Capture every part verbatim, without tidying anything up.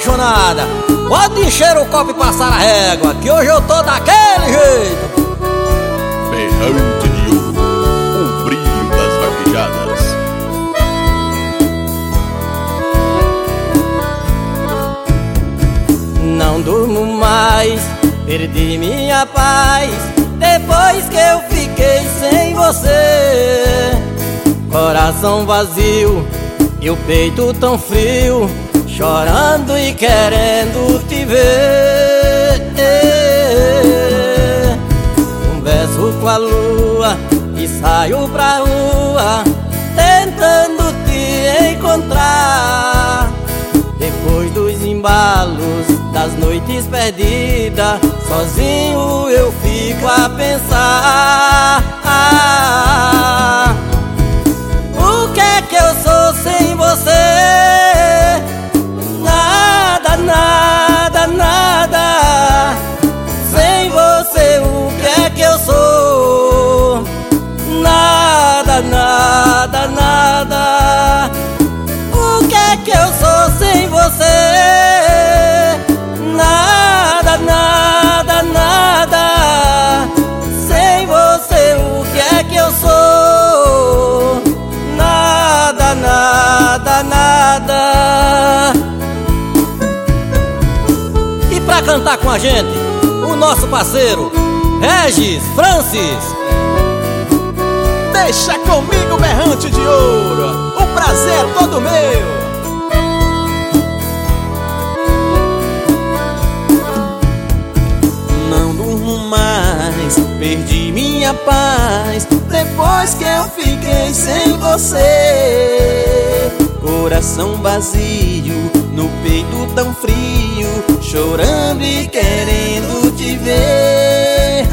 apaixonada, pode encher o copo e passar a régua, que hoje eu tô daquele jeito. Berrante de ouro, o brilho das vaquejadas. Não durmo mais, perdi minha paz, depois que eu fiquei sem você. Coração vazio e o peito tão frio, chorando e querendo te ver. Converso com a lua e saio pra rua, tentando te encontrar. Depois dos embalos das noites perdidas, sozinho eu fico a pensar. O que é que eu sou sem você? Nada, nada, nada. Sem você o que é que eu sou? Nada, nada, nada. O que é que eu sou sem você? Nada, nada, nada. Sem você o que é que eu sou? Nada, nada, nada. E pra cantar com a gente, o nosso parceiro Regis Francis. Deixa comigo, berrante de ouro, o prazer é todo meu. Não durmo mais, perdi minha paz, depois que eu fiquei sem você. Coração vazio, no peito tão frio, chorando e querendo te ver.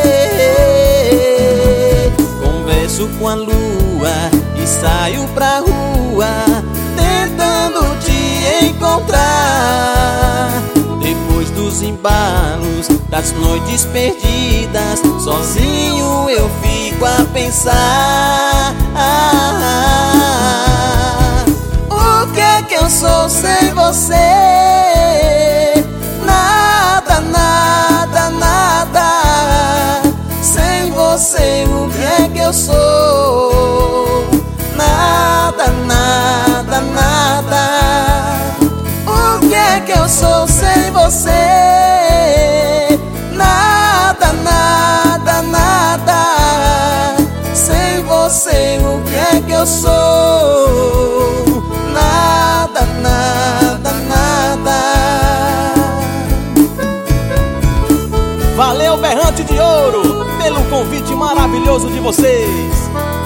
Converso com a lua e saio pra rua, tentando te encontrar. Depois dos embalos das noites perdidas, sozinho eu fico a pensar. O que é que eu sou sem você? Nada, nada, nada. Sem você o que é que eu sou? Nada, nada, nada. O que é que eu sou sem você? Nada, nada, nada. Sem você o que é que eu sou? Nada, nada, nada. Valeu, berrante de ouro, pelo convite maravilhoso de vocês.